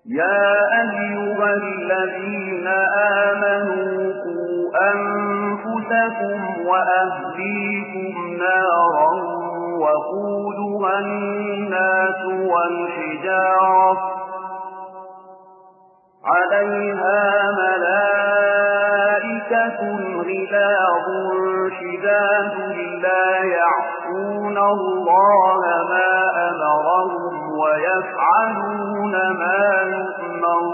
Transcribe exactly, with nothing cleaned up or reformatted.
يا أيها الذين آمنوا قوا أنفسكم وأهليكم نارا وقودها الناس والحجارة عليها ملائكة غلاظ شداد لا يعصون الله ما أمرهم ويفعلون ما يؤمرون